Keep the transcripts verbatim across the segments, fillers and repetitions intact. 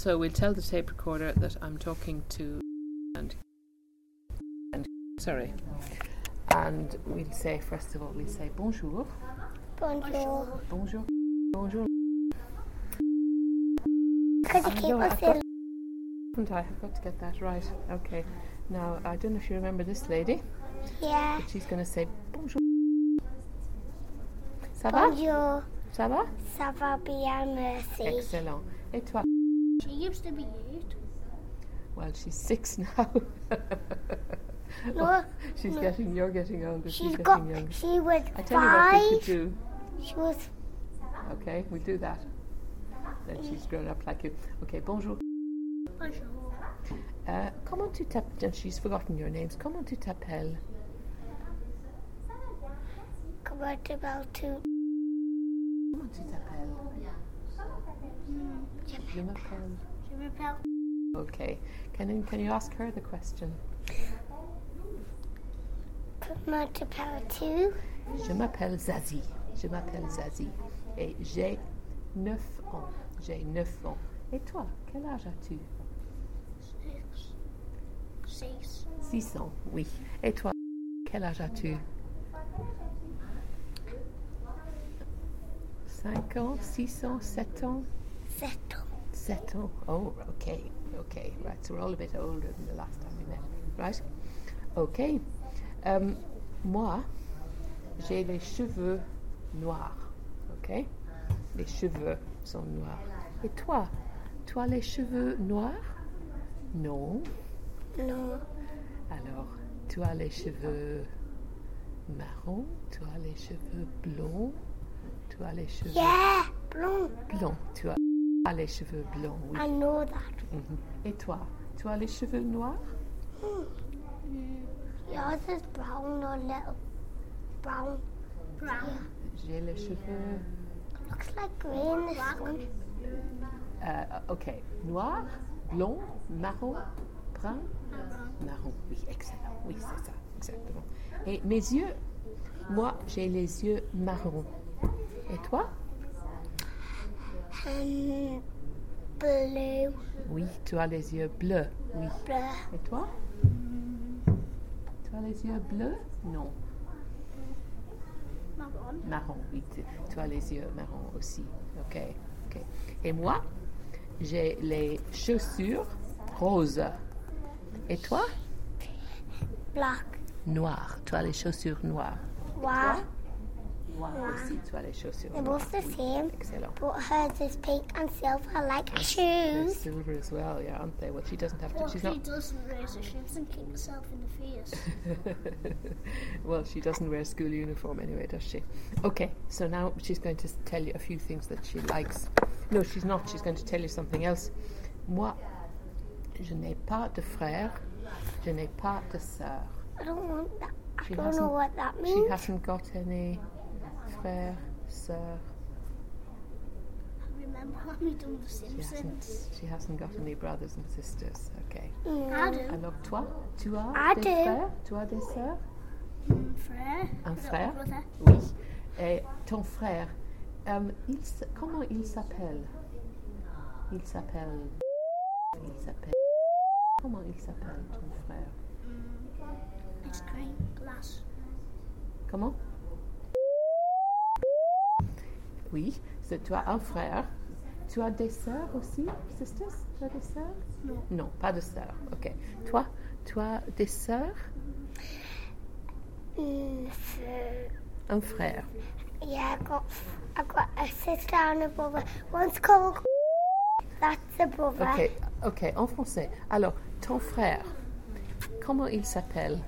So we'll tell the tape recorder that I'm talking to and, and sorry. And we'll say, first of all, we'll say bonjour. Bonjour. Bonjour. Bonjour. Could you keep us in? Haven't I? I've got to get that right. Okay. Now, I don't know if you remember this lady. Yeah. But she's going to say bonjour. Ça va? Bonjour. Ça va? Ça va bien, merci. Excellent. Et toi? She used to be eight. Well, she's six now. No, oh, she's no. getting, you're getting older. She's she's got, getting younger. she was I tell you what five. we could do. She was, Okay, we'll do that. Then she's grown up like you. Okay, bonjour. bonjour. Uh, comment tu t'appelles? She's forgotten your names. Comment tu t'appelles? Comment about to? Comment tu t'appelles? Je m'appelle. Je m'appelle. Okay. Can you, can you ask her the question? Comment t'appelles-tu? Je m'appelle Zazie. Je m'appelle Zazie. Et j'ai neuf ans. J'ai neuf ans. Et toi, quel âge as-tu? Six. Six. Six ans, oui. Et toi, quel âge as-tu? Cinq ans, six ans, sept ans? Sept ans. Sept ans. Oh, okay, okay, right. So we're all a bit older than the last time we met, right? Okay. Um, moi, j'ai les cheveux noirs, ok? Les cheveux sont noirs. Et toi, tu as les cheveux noirs? Non. Non. Alors, tu as les cheveux marrons? Tu as les cheveux blonds? Tu as les cheveux Yeah, blonde. blonds? Tu as Ah, les cheveux blonds, oui. I know that. Mhm. Et toi, tu as les cheveux noirs? Yours is brown or little brown. Brown. J'ai les cheveux... Looks like green. This one. Euh, ok, noir, blond, marron, brun? Marron, oui, excellent. Oui, c'est ça, exactement. Et mes yeux? Moi, j'ai les yeux marrons. Et toi? And blue. Oui, tu as les yeux bleus, oui. Blue. Et toi? Tu as les yeux bleus? Non. Marron. Marron, oui, tu, tu as les yeux marrons aussi. Ok, ok. Et moi, j'ai les chaussures roses. Et toi? Black. Noir. Tu as les chaussures noires. Wow. Noir aussi, tu as les chaussures They're noires. both the Oui, same. excellent. But hers is pink and silver like They're shoes. silver as well, yeah, aren't they? Well, she doesn't have to. Well, She's she not. doesn't raise her shoes and kick herself in the face. Well, she doesn't wear school uniform anyway, does she? Okay, so now she's going to tell you a few things that she likes. No, she's not. She's going to tell you something else. Moi, je n'ai pas de frère. Je n'ai pas de sœur. I don't want that. I She don't know hasn't- what that She means. hasn't got any frère, sœur. Remember when we done The She hasn't, Simpsons? she hasn't got any brothers and sisters. Okay. No. I do. Alors toi, tu as I des do. frères? Tu as des sœurs? Frère. Un little frère? brother. Oui. Et ton frère, euh, il s- comment il s'appelle? Il s'appelle... Il s'appelle... Comment il s'appelle, ton frère? Ice cream glass. Comment? Oui, c'est tu as un frère. Tu as des sœurs aussi? Sisters? Tu as des sœurs? Non. Non, pas de sœurs. Ok. Toi, tu as des sœurs? Mm, so, Un frère. yeah, I got, I got a sister and a brother. One's called. That's a brother. Ok, ok, en français. Alors, ton frère, comment il s'appelle?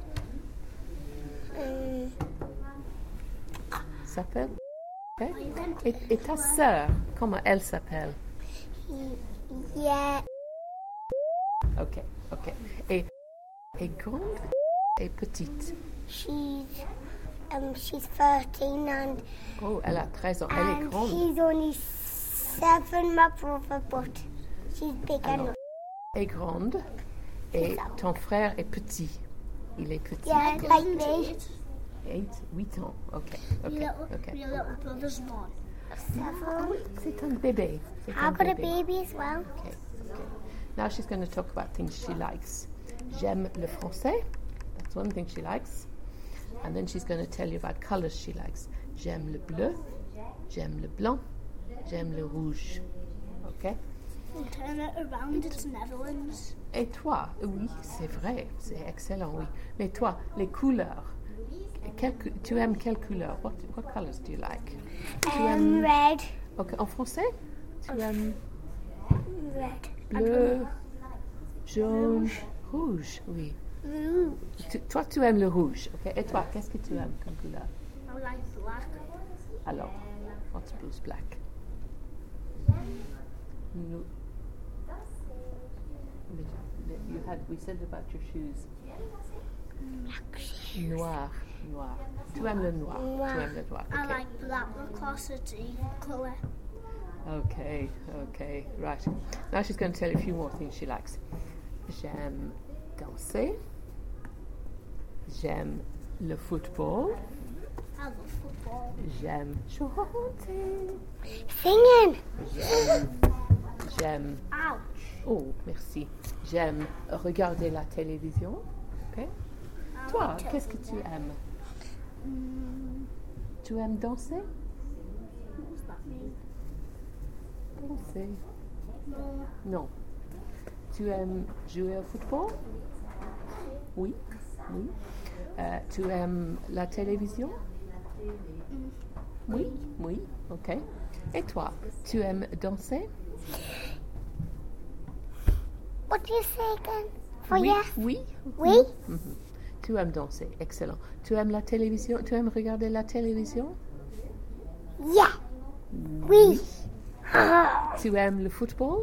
Mm, S'appelle? Ok. Et, et ta sœur, comment elle s'appelle? yeah, Ok, ok. Et, et grande et petite? she's um she's thirteen and Oh, elle a treize ans. Elle est and grande. he's only seven, my brother, but she's big Alors, enough. est grande et ton frère est petit. Il est petit. Yeah, ok. like me. Eight, huit ans. Ok, ok, Your little, ok. your little brother's one. Ah Seven. oui, c'est un bébé. C'est I un got a bébé. baby as well. Ok, ok. Now she's going to talk about things she likes. J'aime le français. That's one thing she likes. And then she's going to tell you about colors she likes. J'aime le bleu. J'aime le blanc. J'aime le rouge. Okay? And turn it around, it's Netherlands. Et toi? Oui, c'est vrai. C'est excellent, oui. Mais toi, les couleurs. Quelle, tu aimes quelle couleur? What, what colors do you like? Tu Um, red. Okay, en français? Tu aimes Red. bleu, jaune, rouge, oui. Blue. Tu- toi, tu aimes le rouge, ok? Et toi, qu'est-ce que tu aimes comme couleur? I like black. Alors, what's blue's black? No. You had, we said about your shoes. Noir, noir. Tu aimes le noir? Noir. Tu aimes le noir, I ok. like black because it's a colour. Okay, okay, right. Now she's going to tell you a few more things she likes. J'aime danser. J'aime le football. I love football. J'aime chanter. Singing. J'aime, j'aime, Ouch. oh, merci. J'aime regarder la télévision. Ok. I Toi, like qu'est-ce que tu aimes? Mm, Tu aimes danser? what does that mean? Danser. No. Non. Tu aimes jouer au football? Oui. Oui. Euh, tu aimes la télévision? Oui. Oui. Ok. Et toi, tu aimes danser? What do you say again? For oui. yes? Oui. Oui. Mhm. Tu aimes danser. Excellent. Tu aimes la télévision? Tu aimes regarder la télévision? Yeah. Oui. Tu aimes le football?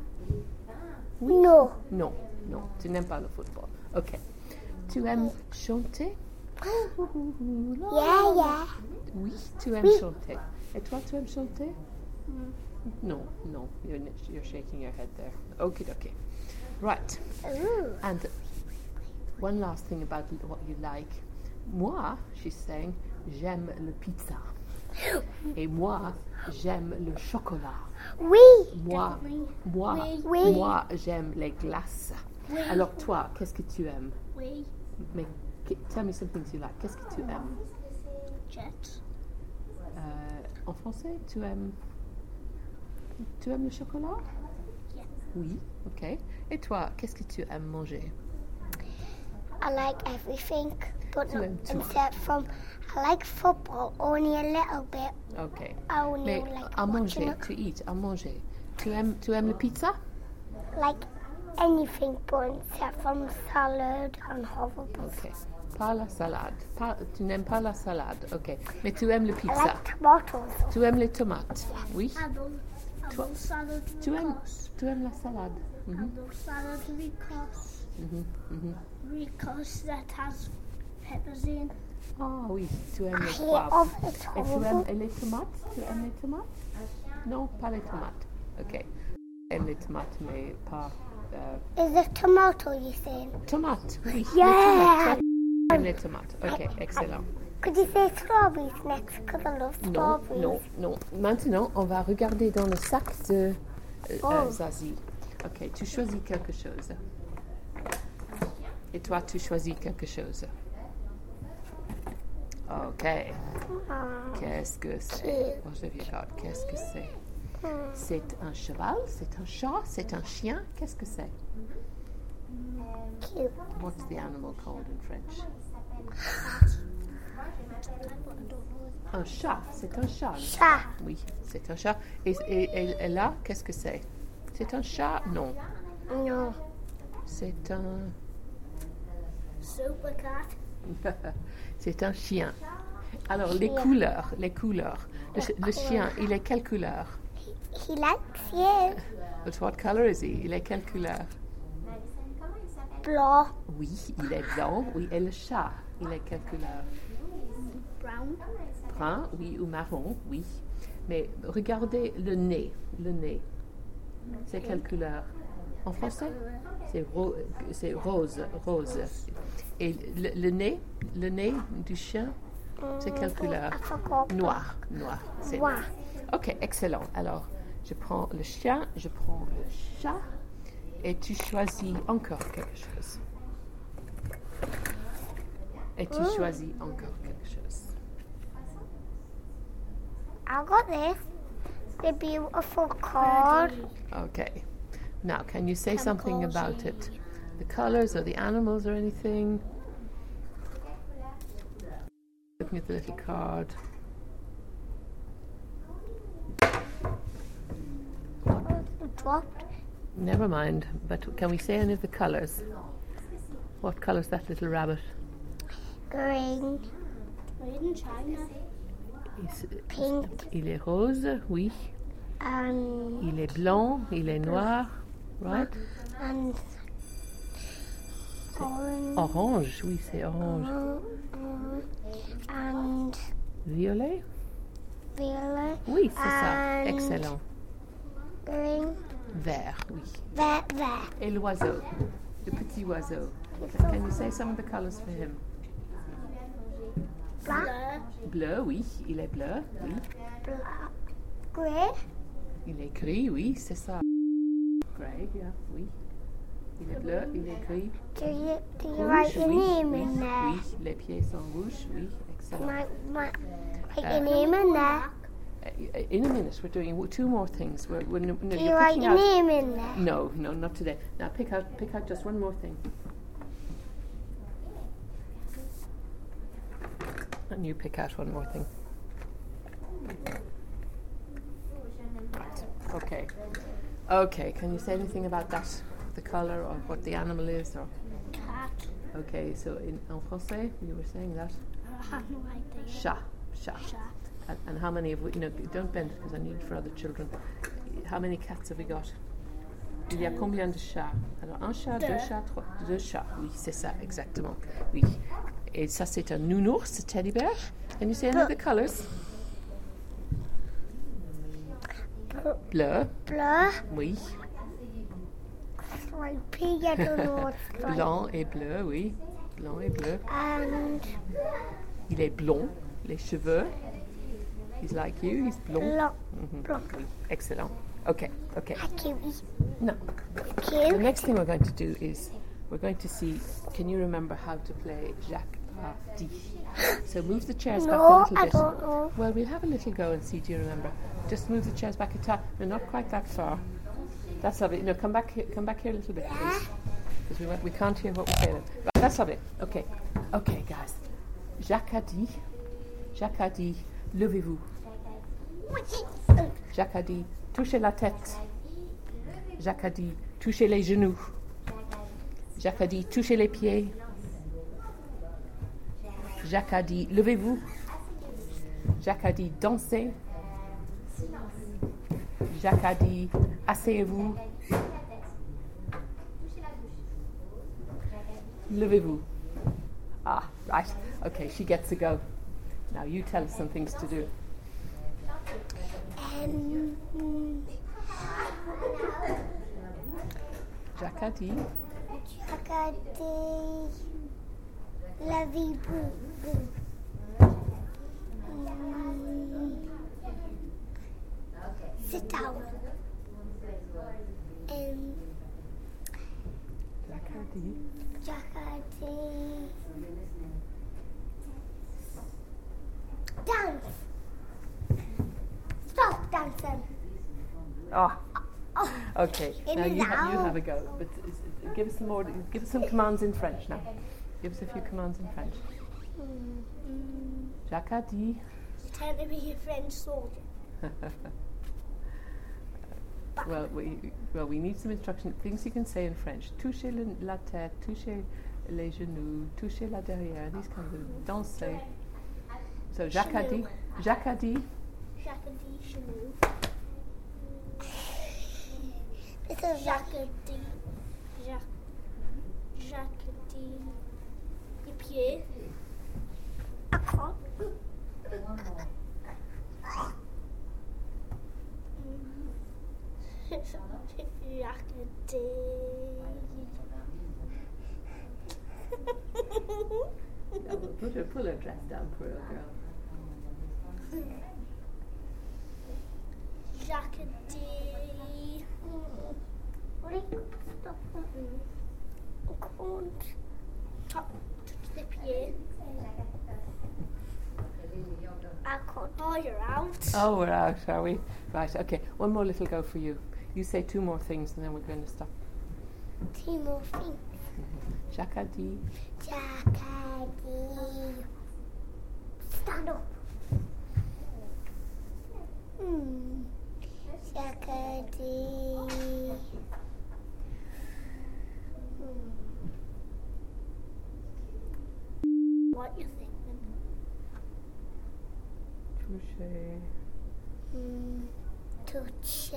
No. Non. Non. Tu n'aimes pas le football. Ok. Tu aimes chanter? Yeah, yeah. Oui, tu aimes Oui. chanter. Et toi, tu aimes chanter? Non, non. You're, n- you're shaking your head there. Okay, okay. Right. Ooh. And one last thing about l- what you like. Moi, she's saying, j'aime le pizza. Et moi, j'aime le chocolat. Oui. Moi, Definitely. moi, Oui. Oui. moi, j'aime les glaces. Oui. Alors toi, qu'est-ce que tu aimes? We Mais qu- tell me some things you like. Qu'est-ce que tu aimes? jet. Euh, en français, tu aimes, tu aimes le chocolat? Yeah. Oui, ok. Et toi, qu'est-ce que tu aimes manger? I like everything, but Tu not aimes tout. except from I like football only a little bit. Ok. I only Mais like à watching manger, it. tu eat, à manger. Tu aimes, tu aimes le pizza? Like anything, but except from salad and horrible. Ok. Pas la salade. Pas, tu n'aimes pas la salade, ok. Mais tu aimes le I pizza. like tomatoes. Tu aimes les tomates? Oui. I love, I Toi- love salad Tu aimes, because tu aimes la salade? I Mhm, love salad because mhm, mhm. because that has peppers in. Ah oui, tu aimes I les hate poivres. of it Et tu aimes horrible. et les tomates? Tu aimes les tomates? Non, pas les tomates. Ok. J'aime les tomates, mais pas... Euh, Is it tomato you saying? tomates, oui. Yeah. Les tomates. J'aime les tomates. Ok, excellent. Could you say strawberries next? Because I love Non, strawberries. non, non. Maintenant, on va regarder dans le sac de euh, Oh. euh, Zazie. Ok, tu choisis quelque chose. Et toi, tu choisis quelque chose. Ok. Ah, Qu'est-ce que c'est? Oh, je regarde. Qu'est-ce que c'est? C'est un cheval? C'est un chat? C'est un chien? Qu'est-ce que c'est? cute. What's the animal called in French? Un chat. C'est un chat. Chat. Oui, c'est un chat. Et, et- et- et là, qu'est-ce que c'est? C'est un chat? Non. No. C'est un... Super cat. c'est un chien. Alors, les Chien. couleurs, les couleurs. Le, ch- le chien, il est quelle couleur? He likes you. But what color is he? Il est quelle couleur? Blah. Oui, il est blanc. Oui, et le chat, il est quelle couleur? Brown. Brun, oui, ou marron, oui. Mais regardez le nez, le nez. C'est quelle couleur? En français? C'est ro- c'est rose, rose. Et le, le nez, le nez du chien, c'est quelle couleur? I forgot. Noir, noir. C'est Noir. Ok, excellent. Alors, je prends le chien, je prends le chat et tu choisis encore quelque chose. Et tu Ooh. choisis encore quelque chose. I got this. The beautiful card. Okay. Now, can you say something about it? The colors or the animals or anything? Looking at the little card. It dropped. Never mind, but can we say any of the colors? What color's that little rabbit? Green. Made in China. Il, Pink. il est rose, oui. And, Il est blanc, il est noir, right? and orange. Orange, oui, c'est orange. uh, and Violet? violet. Oui, c'est ça. And Excellent. Green. Vert, oui. There, there. Et l'oiseau, le petit oiseau. Can you say some of the colors for him? Black. Bleu, oui, il est bleu, oui. Black. Grey. Il est gris, oui, c'est ça. Grey, yeah, oui. Il est bleu, il est gris. Do you, do you Rouge, write your oui, name oui, in there? oui, les pieds sont rouges, oui, excellent. My, my, write Uh, your name in there. Uh, In a minute, we're doing w- two more things. We're, we're, no, Do you you're write picking your out. name in there? No, no, not today. Now pick out, pick out just one more thing. And you pick out one more thing. Right. Okay. Okay. Can you say anything about that? The color or what the animal is, or Cat. okay. So in en français, you were saying that I have no idea. chat, chat. Chat. And, and how many have we? You know, don't bend it because I need it for other children. How many cats have we got? Il y a combien de chats? Alors un chat, deux, Deux. chats, trois, deux chats. Oui, c'est ça, exactement. Oui. Et ça, c'est un nounours, teddy bear. Can you say any of the colors? Bleu, Blue. oui. Stripy. I don't know what's stripy. Blanc et bleu, oui. Blanc et bleu. And Il est blond, les cheveux. He's like you, he's blond. long. Mhm. Blonde. Oui, excellent. Okay, okay. A cutie. No. The Cute. next thing we're going to do is we're going to see, can you remember how to play Jacques Party? So move the chairs back a No, little I bit. don't know. Well, we'll have a little go and see, do you remember? Just move the chairs back a tad. No, not quite that far. That's lovely. No, come back here, come back here a little bit, please. Because we, won't- we can't hear what we say then. Right, that's lovely. Okay. Okay, guys. Jacques a dit, Jacques a dit, levez-vous. Jacques a dit, touchez la tête. Jacques a dit, touchez les genoux. Jacques a dit, touchez les pieds. Jacques a dit, levez-vous. Jacques a dit, dansez. Jacques a dit, asseyez-vous. Levez-vous. Ah, right. Okay, she gets to go. Now you tell us some things to do. Um, Jacques a dit, Jacques La vie boo. Sit down. Um, Jacques a dit, Jacques Dance. Stop dancing. oh, okay. In Now and you, ha- you out. have a go, but s- s- give us some more. Give us some commands in French now. Give us a few commands in French. Jacques a dit. Pretend to be a French soldier. Well, we well we need some instruction. Things you can say in French. Toucher le- la tête, toucher les genoux, toucher la derrière. These kinds of danser. So Jacques a dit. Jacques a dit. Jacques dit chenou. This is Jacques dit. Jacques. Jacques dit. Les pieds. a cop. Jacques dit. No, put her, pull her dress down, poor little girl. Jacques dit. Ready? Stop that. I can't. Top, touch the piano. I can't. Oh, you're out. Oh, we're out, are we? Right, okay. One more little go for you. You say two more things and then we're going to stop. Two more things. Jacadi. Jacadi. Stand up. Hmm. Jacadi. Hmm. What you thinking? Touche. Hmm. Touch.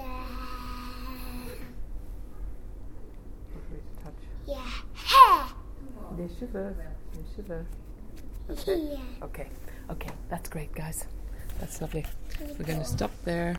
Touch. Yeah. Hair. Les cheveux. Les cheveux. Okay. Yeah. Okay. Okay. That's great, guys. That's lovely. We're going to stop there.